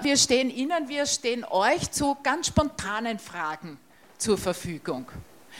wir stehen Ihnen, wir stehen euch zu ganz spontanen Fragen zur Verfügung.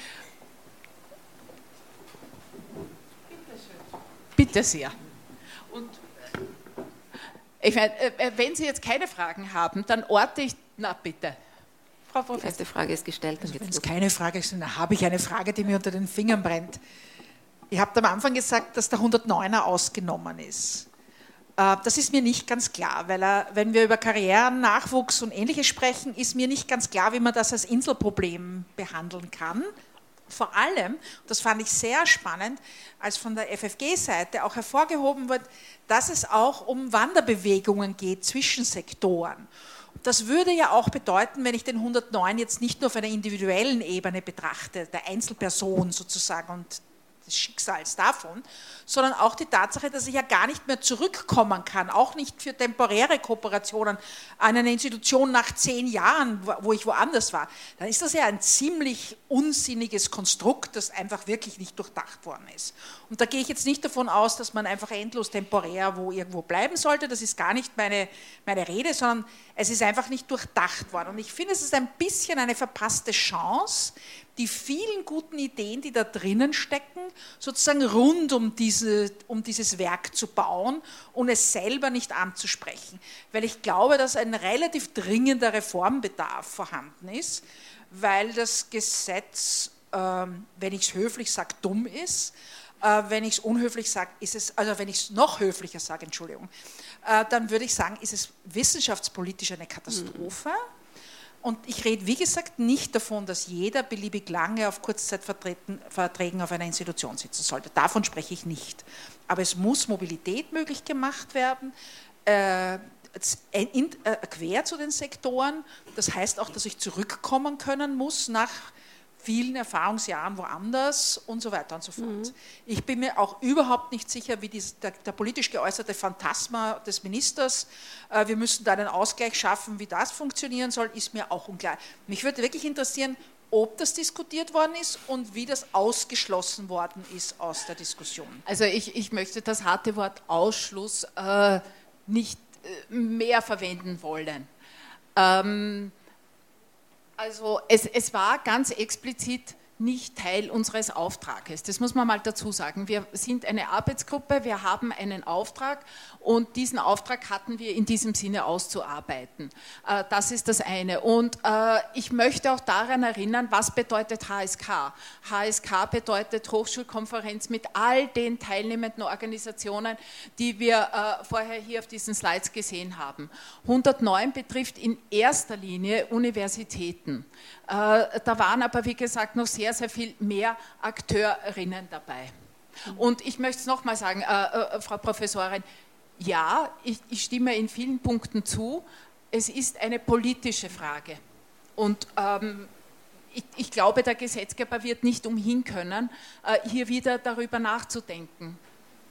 Bitte sehr. Und ich meine, wenn Sie jetzt keine Fragen haben, dann orte ich, na bitte. Frau Professor. Die erste Frage ist gestellt. Also wenn es keine Frage ist, dann habe ich eine Frage, die mir unter den Fingern brennt. Ihr habt am Anfang gesagt, dass der 109er ausgenommen ist. Das ist mir nicht ganz klar, weil wenn wir über Karrieren, Nachwuchs und Ähnliches sprechen, ist mir nicht ganz klar, wie man das als Inselproblem behandeln kann. Vor allem, das fand ich sehr spannend, als von der FFG-Seite auch hervorgehoben wird, dass es auch um Wanderbewegungen geht zwischen Sektoren. Das würde ja auch bedeuten, wenn ich den 109 jetzt nicht nur auf einer individuellen Ebene betrachte, der Einzelperson sozusagen und des Schicksals davon, sondern auch die Tatsache, dass ich ja gar nicht mehr zurückkommen kann, auch nicht für temporäre Kooperationen an eine Institution nach 10 Jahren, wo ich woanders war, dann ist das ja ein ziemlich unsinniges Konstrukt, das einfach wirklich nicht durchdacht worden ist. Und da gehe ich jetzt nicht davon aus, dass man einfach endlos temporär irgendwo bleiben sollte, das ist gar nicht meine Rede, sondern es ist einfach nicht durchdacht worden. Und ich finde, es ist ein bisschen eine verpasste Chance, die vielen guten Ideen, die da drinnen stecken, sozusagen rund um dieses Werk zu bauen und es selber nicht anzusprechen. Weil ich glaube, dass ein relativ dringender Reformbedarf vorhanden ist, weil das Gesetz, wenn ich es höflich sage, dumm ist, wenn ich es unhöflich sage, ist es, also wenn ich es noch höflicher sage, Entschuldigung, dann würde ich sagen, ist es wissenschaftspolitisch eine Katastrophe. Und ich rede, wie gesagt, nicht davon, dass jeder beliebig lange auf Kurzzeitverträgen auf einer Institution sitzen sollte. Davon spreche ich nicht. Aber es muss Mobilität möglich gemacht werden, quer zu den Sektoren. Das heißt auch, dass ich zurückkommen können muss nach vielen Erfahrungsjahren woanders und so weiter und so fort. Ich bin mir auch überhaupt nicht sicher, wie der politisch geäußerte Phantasma des Ministers, wir müssen da einen Ausgleich schaffen, wie das funktionieren soll, ist mir auch unklar. Mich würde wirklich interessieren, ob das diskutiert worden ist und wie das ausgeschlossen worden ist aus der Diskussion. Also ich möchte das harte Wort Ausschluss nicht mehr verwenden wollen. Also es war ganz explizit nicht Teil unseres Auftrages. Das muss man mal dazu sagen. Wir sind eine Arbeitsgruppe, wir haben einen Auftrag und diesen Auftrag hatten wir in diesem Sinne auszuarbeiten. Das ist das eine. Und ich möchte auch daran erinnern, was bedeutet HSK? HSK bedeutet Hochschulkonferenz mit all den teilnehmenden Organisationen, die wir vorher hier auf diesen Slides gesehen haben. 109 betrifft in erster Linie Universitäten. Da waren aber, wie gesagt, noch sehr, sehr viel mehr Akteurinnen dabei. Und ich möchte es nochmal sagen, Frau Professorin, ja, ich stimme in vielen Punkten zu, es ist eine politische Frage. Und ich glaube, der Gesetzgeber wird nicht umhin können, hier wieder darüber nachzudenken.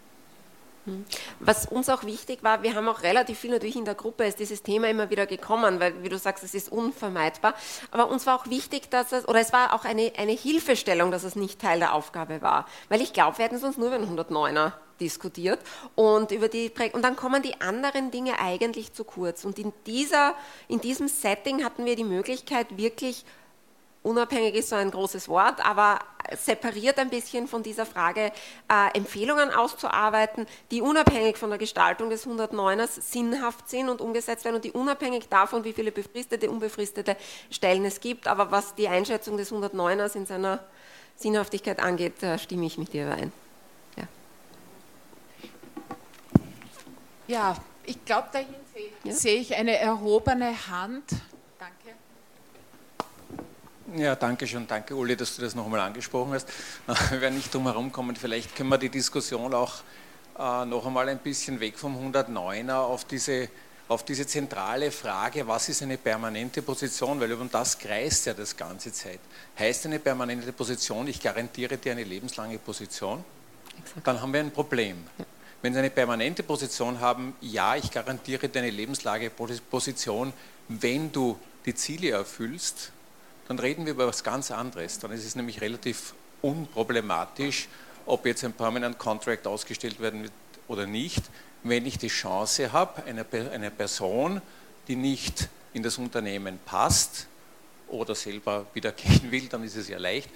Was uns auch wichtig war, wir haben auch relativ viel natürlich in der Gruppe, ist dieses Thema immer wieder gekommen, weil, wie du sagst, es ist unvermeidbar, aber uns war auch wichtig, dass es war auch eine Hilfestellung, dass es nicht Teil der Aufgabe war, weil ich glaube, wir hätten sonst nur über den 109er diskutiert und und dann kommen die anderen Dinge eigentlich zu kurz und in diesem Setting hatten wir die Möglichkeit, wirklich unabhängig ist so ein großes Wort, aber separiert ein bisschen von dieser Frage, Empfehlungen auszuarbeiten, die unabhängig von der Gestaltung des 109ers sinnhaft sind und umgesetzt werden und die unabhängig davon, wie viele befristete, unbefristete Stellen es gibt, aber was die Einschätzung des 109ers in seiner Sinnhaftigkeit angeht, stimme ich mit dir überein. Ja, ich glaube, dahin sehe ich eine erhobene Hand. Danke. Ja, danke schön. Danke, Uli, dass du das noch einmal angesprochen hast. Wir werden nicht drum herum kommen. Vielleicht können wir die Diskussion auch noch einmal ein bisschen weg vom 109er auf diese zentrale Frage, was ist eine permanente Position, weil um das kreist ja das ganze Zeit. Heißt eine permanente Position, ich garantiere dir eine lebenslange Position? Exakt. Dann haben wir ein Problem. Ja. Wenn Sie eine permanente Position haben, ja, ich garantiere dir eine lebenslange Position, wenn du die Ziele erfüllst, dann reden wir über etwas ganz anderes. Dann ist es nämlich relativ unproblematisch, ob jetzt ein Permanent Contract ausgestellt werden wird oder nicht, wenn ich die Chance habe, einer Person die nicht in das Unternehmen passt oder selber wieder gehen will, dann ist es ja leicht,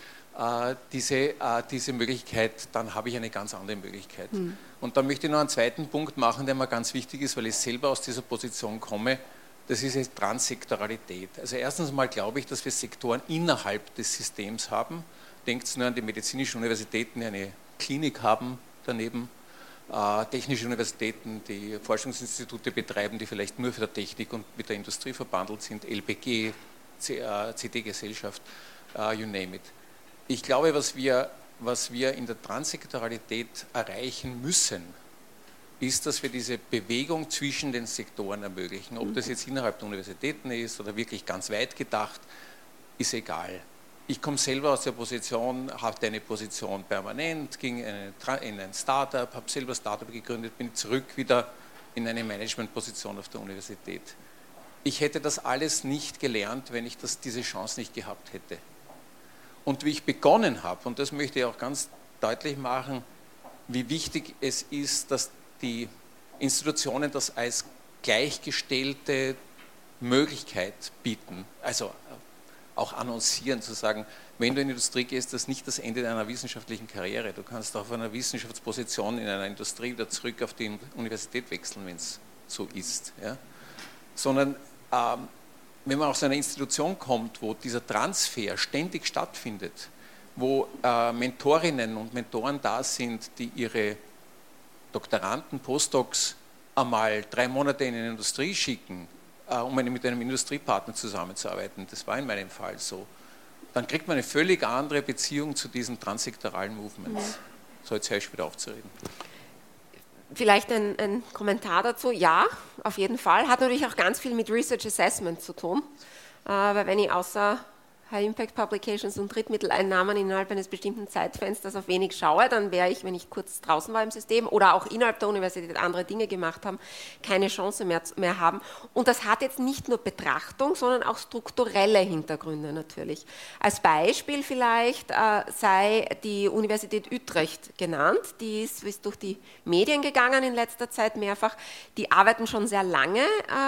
diese Möglichkeit, dann habe ich eine ganz andere Möglichkeit. Und da möchte ich noch einen zweiten Punkt machen, der mir ganz wichtig ist, weil ich selber aus dieser Position komme, das ist jetzt Transsektoralität. Also erstens mal glaube ich, dass wir Sektoren innerhalb des Systems haben. Denkt nur an die medizinischen Universitäten, die eine Klinik haben daneben, technische Universitäten, die Forschungsinstitute betreiben, die vielleicht nur für die Technik und mit der Industrie verbandelt sind, LPG, CD-Gesellschaft, you name it. Ich glaube, was wir in der Transsektoralität erreichen müssen, ist, dass wir diese Bewegung zwischen den Sektoren ermöglichen. Ob das jetzt innerhalb der Universitäten ist oder wirklich ganz weit gedacht, ist egal. Ich komme selber aus der Position, hatte eine Position permanent, ging in ein Startup, habe selber Startup gegründet, bin zurück wieder in eine Managementposition auf der Universität. Ich hätte das alles nicht gelernt, wenn ich diese Chance nicht gehabt hätte. Und wie ich begonnen habe, und das möchte ich auch ganz deutlich machen, wie wichtig es ist, dass die Institutionen das als gleichgestellte Möglichkeit bieten, also auch annoncieren, zu sagen, wenn du in die Industrie gehst, das ist nicht das Ende deiner wissenschaftlichen Karriere. Du kannst auf einer Wissenschaftsposition in einer Industrie wieder zurück auf die Universität wechseln, wenn es so ist. Ja? Sondern wenn man aus einer Institution kommt, wo dieser Transfer ständig stattfindet, wo Mentorinnen und Mentoren da sind, die ihre Doktoranden, Postdocs einmal 3 Monate in die Industrie schicken, um mit einem Industriepartner zusammenzuarbeiten, das war in meinem Fall so, dann kriegt man eine völlig andere Beziehung zu diesen transsektoralen Movements. So, jetzt höre ich wieder auf zu reden. Vielleicht ein Kommentar dazu. Ja, auf jeden Fall. Hat natürlich auch ganz viel mit Research Assessment zu tun, weil wenn ich außer High-Impact Publications und Drittmitteleinnahmen innerhalb eines bestimmten Zeitfensters auf wenig schaue, dann wäre ich, wenn ich kurz draußen war im System oder auch innerhalb der Universität andere Dinge gemacht haben, keine Chance mehr haben. Und das hat jetzt nicht nur Betrachtung, sondern auch strukturelle Hintergründe natürlich. Als Beispiel vielleicht sei die Universität Utrecht genannt, die ist durch die Medien gegangen in letzter Zeit mehrfach. Die arbeiten schon sehr lange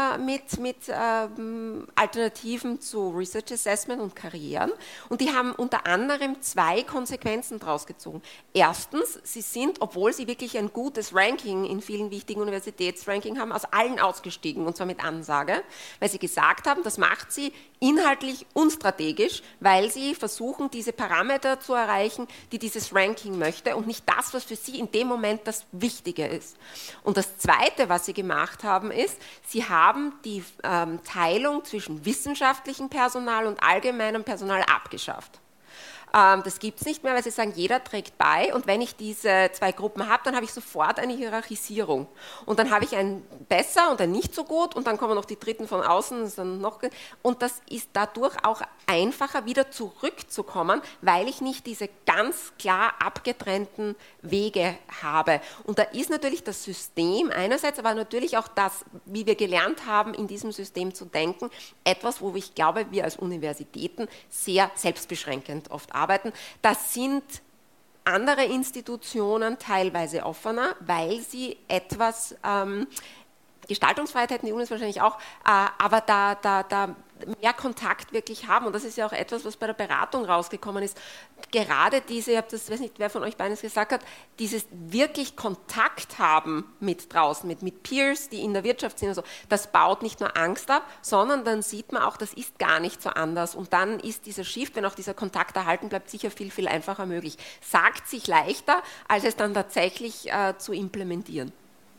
mit Alternativen zu Research Assessment und Karrieren. Und die haben unter anderem 2 Konsequenzen daraus gezogen. Erstens, sie sind, obwohl sie wirklich ein gutes Ranking in vielen wichtigen Universitätsranking haben, aus allen ausgestiegen, und zwar mit Ansage, weil sie gesagt haben, das macht sie inhaltlich unstrategisch, weil sie versuchen, diese Parameter zu erreichen, die dieses Ranking möchte und nicht das, was für sie in dem Moment das Wichtige ist. Und das Zweite, was sie gemacht haben, ist, sie haben die Teilung zwischen wissenschaftlichem Personal und allgemeinem Personal abgeschafft. Das gibt es nicht mehr, weil sie sagen, jeder trägt bei, und wenn ich diese 2 Gruppen habe, dann habe ich sofort eine Hierarchisierung. Und dann habe ich ein besser und ein nicht so gut, und dann kommen noch die Dritten von außen, das ist dann noch, und das ist dadurch auch einfacher, wieder zurückzukommen, weil ich nicht diese ganz klar abgetrennten Wege habe. Und da ist natürlich das System einerseits, aber natürlich auch das, wie wir gelernt haben, in diesem System zu denken, etwas, wo ich glaube, wir als Universitäten sehr selbstbeschränkend oft arbeiten. Das sind andere Institutionen teilweise offener, weil sie etwas Gestaltungsfreiheit hätten, die Unis wahrscheinlich auch, aber da mehr Kontakt wirklich haben. Und das ist ja auch etwas, was bei der Beratung rausgekommen ist. Gerade diese, ich habe das, weiß nicht, wer von euch beiden es gesagt hat, dieses wirklich Kontakt haben mit draußen, mit Peers, die in der Wirtschaft sind und so, das baut nicht nur Angst ab, sondern dann sieht man auch, das ist gar nicht so anders. Und dann ist dieser Shift, wenn auch dieser Kontakt erhalten bleibt, sicher viel, viel einfacher möglich. Sagt sich leichter, als es dann tatsächlich zu implementieren.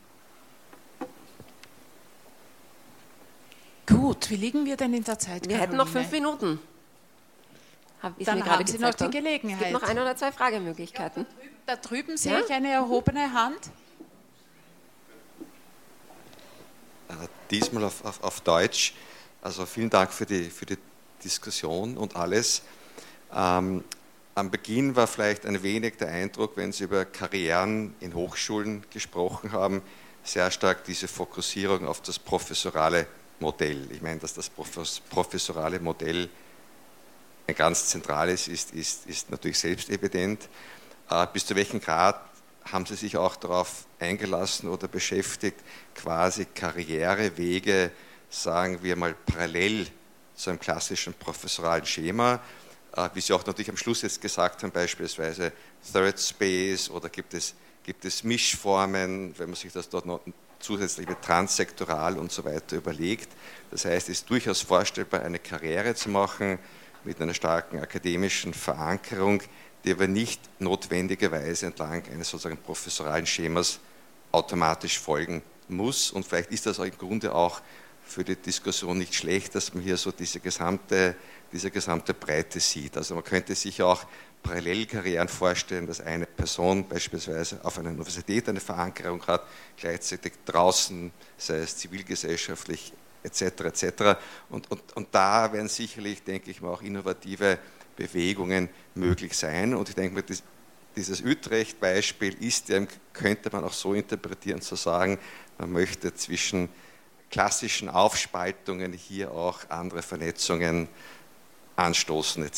Gut, wie liegen wir denn in der Zeit, Wir hätten noch 5 Minuten. Dann haben Sie noch die Gelegenheit. Es gibt noch 1 oder 2 Fragemöglichkeiten. Ja, da drüben sehe ich eine erhobene Hand. Diesmal auf Deutsch. Also vielen Dank für die Diskussion und alles. Am Beginn war vielleicht ein wenig der Eindruck, wenn Sie über Karrieren in Hochschulen gesprochen haben, sehr stark diese Fokussierung auf das professorale Modell. Ich meine, dass das professorale Modell ein ganz zentrales ist natürlich selbstevident. Bis zu welchem Grad haben Sie sich auch darauf eingelassen oder beschäftigt, quasi Karrierewege sagen wir mal, parallel zu einem klassischen professoralen Schema, wie Sie auch natürlich am Schluss jetzt gesagt haben, beispielsweise Third Space oder gibt es Mischformen, wenn man sich das dort noch zusätzlich mit transsektoral und so weiter überlegt. Das heißt, es ist durchaus vorstellbar, eine Karriere zu machen mit einer starken akademischen Verankerung, die aber nicht notwendigerweise entlang eines sozusagen professoralen Schemas automatisch folgen muss. Und vielleicht ist das auch im Grunde auch für die Diskussion nicht schlecht, dass man hier so diese gesamte Breite sieht. Also man könnte sich auch Parallelkarrieren vorstellen, dass eine Person beispielsweise auf einer Universität eine Verankerung hat, gleichzeitig draußen, sei es zivilgesellschaftlich etc. etc. Und da werden sicherlich, denke ich mal, auch innovative Bewegungen möglich sein. Und ich denke mir, dieses Utrecht-Beispiel könnte man auch so interpretieren, zu sagen, man möchte zwischen klassischen Aufspaltungen hier auch andere Vernetzungen anstoßen etc.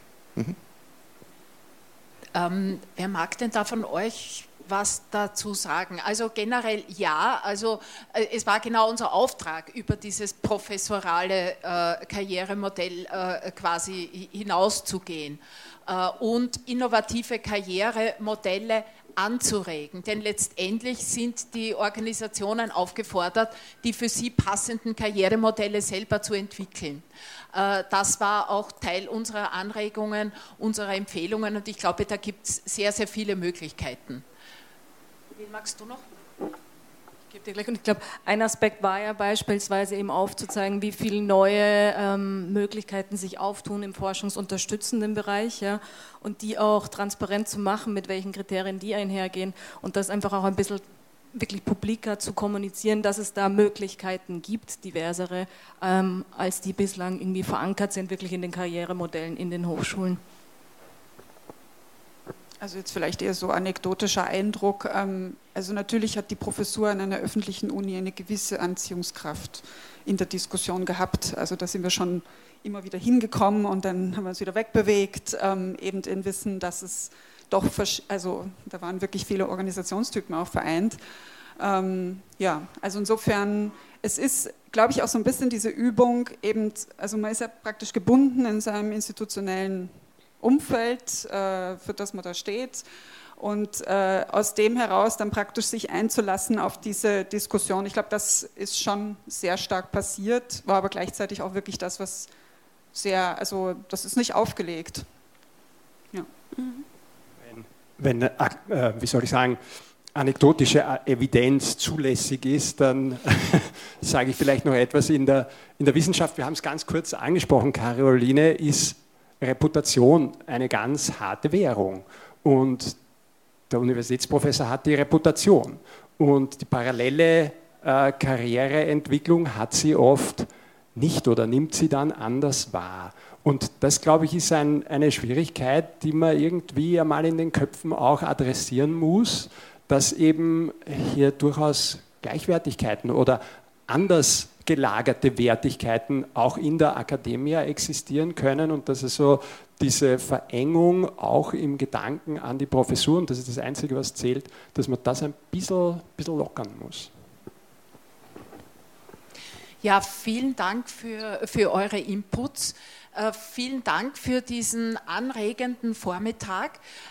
Wer mag denn da von euch was dazu sagen? Also generell ja, also es war genau unser Auftrag, über dieses professorale Karrieremodell quasi hinauszugehen und innovative Karrieremodelle anzuregen. Denn letztendlich sind die Organisationen aufgefordert, die für sie passenden Karrieremodelle selber zu entwickeln. Das war auch Teil unserer Anregungen, unserer Empfehlungen und ich glaube, da gibt es sehr, sehr viele Möglichkeiten. Wen magst du noch? Ich gebe dir gleich. Und ich glaube, ein Aspekt war ja beispielsweise eben aufzuzeigen, wie viele neue Möglichkeiten sich auftun im forschungsunterstützenden Bereich, ja, und die auch transparent zu machen, mit welchen Kriterien die einhergehen und das einfach auch ein bisschen wirklich publiker zu kommunizieren, dass es da Möglichkeiten gibt, diversere, als die bislang irgendwie verankert sind, wirklich in den Karrieremodellen in den Hochschulen. Also jetzt vielleicht eher so anekdotischer Eindruck. Also natürlich hat die Professur an einer öffentlichen Uni eine gewisse Anziehungskraft in der Diskussion gehabt. Also da sind wir schon immer wieder hingekommen und dann haben wir uns wieder wegbewegt, eben im Wissen, dass es doch, also da waren wirklich viele Organisationstypen auch vereint. Ja, also insofern, es ist, glaube ich, auch so ein bisschen diese Übung, eben, also man ist ja praktisch gebunden in seinem institutionellen Umfeld, für das man da steht und aus dem heraus dann praktisch sich einzulassen auf diese Diskussion. Ich glaube, das ist schon sehr stark passiert, war aber gleichzeitig auch wirklich das, was sehr, also das ist nicht aufgelegt. Ja. Wenn wie soll ich sagen, anekdotische Evidenz zulässig ist, dann sage ich vielleicht noch etwas in der Wissenschaft. Wir haben es ganz kurz angesprochen, Caroline, ist Reputation eine ganz harte Währung und der Universitätsprofessor hat die Reputation und die parallele Karriereentwicklung hat sie oft nicht oder nimmt sie dann anders wahr. Und das, glaube ich, ist eine Schwierigkeit, die man irgendwie einmal in den Köpfen auch adressieren muss, dass eben hier durchaus Gleichwertigkeiten oder anders gelagerte Wertigkeiten auch in der Akademie existieren können und dass es so diese Verengung auch im Gedanken an die Professur, und das ist das Einzige, was zählt, dass man das ein bisschen lockern muss. Ja, vielen Dank für eure Inputs. Vielen Dank für diesen anregenden Vormittag.